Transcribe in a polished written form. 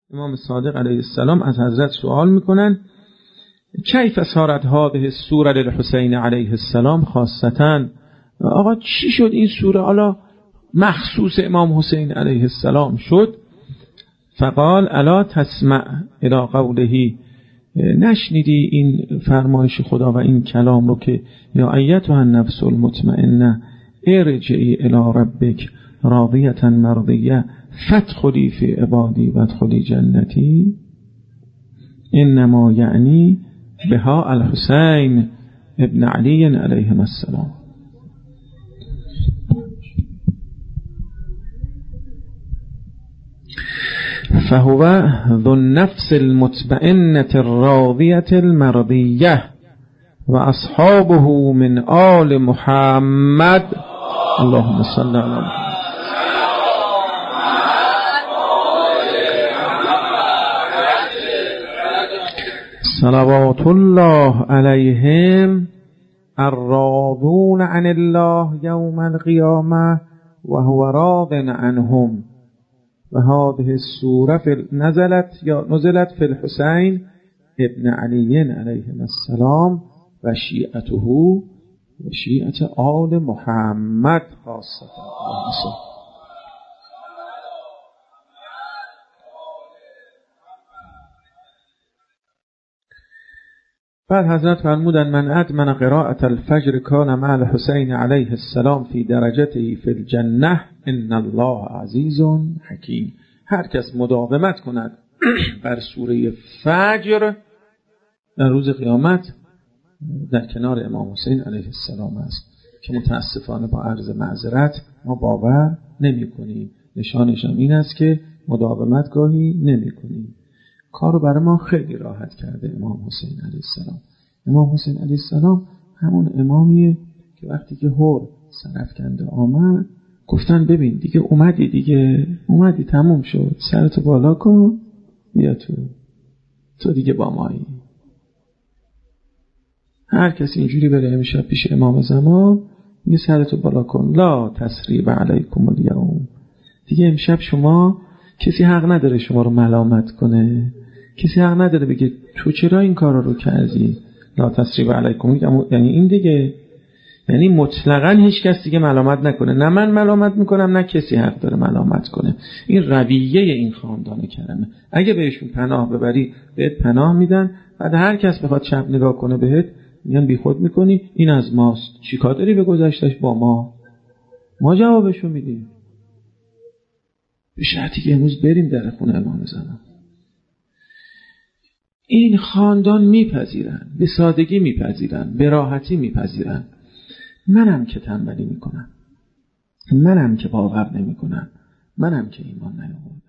امام صادق علیه السلام از حضرت سوال میکنن کیف صارت هذه السوره للحسین علیه السلام خاصتا، آقا چی شد این سوره حالا مخصوص امام حسین علیه السلام شد؟ فقال الا تسمع الی قوله، نشنیدی این فرمایش خدا و این کلام رو که یا ایتها النفس المطمئنه ارجعی الی ربک راضیة مرضیه فادخلی فی عبادی وادخلی جنتی. انما یعنی بها الحسین ابن علی علیهم السلام. فهو ذو النفس المطمئنة الراضية المرضية وأصحابه من آل محمد اللهم صل على محمد صلوات الله عليهم الراضون عن الله يوم القيامة وهو راض عنهم. وهذه السورة نزلت في الحسين ابن علي عليهم السلام وشيعته وشيعة آل محمد خاصة. بعد حضرت فرمودن من ادمن قراءة الفجر كان مع الحسين عليه السلام في درجته في الجنة ان الله عزیز حکیم. هر کس مداومت کند بر سوره فجر در روز قیامت در کنار امام حسین علیه السلام است که متاسفانه با عرض معذرت ما باور نمی کنیم. نشانش این است که مداومت گاهی نمی کنیم. کارو برای ما خیلی راحت کرده امام حسین علیه السلام. امام حسین علیه السلام همون امامیه که وقتی که هور سرافکنده آمد گفتن ببین دیگه اومدی تموم شد، سرتو بالا کن بیا تو دیگه با مایی. هر کسی اینجوری بره امشب پیش امام زمان میگه سرتو بالا کن لا تسریب علیکم الیوم، دیگه امشب شما کسی حق نداره شما رو ملامت کنه، کسی حق نداره بگه تو چرا این کارا رو کردی. لا تسریب علیکم یعنی این دیگه، یعنی مطلقاً هیچ کس دیگه ملامت نکنه، نه من ملامت میکنم نه کسی حق داره ملامت کنه. این رویه این خاندان کرمه. اگه بهشون پناه ببری بهت پناه میدن، بعد هر کس بخواد چپ نگاه کنه بهت میگن بی خود میکنی، این از ماست، چیکار داری به گذشتش با ما جوابشو میدیم. به شرطی که امروز بریم در خونه امام زمان. این خاندان میپذیرن، به سادگی میپذیرن، به راحتی میپذیرن. منم که تنبلی میکنم، منم که باور نمیکنم، منم که ایمان نیاوردم.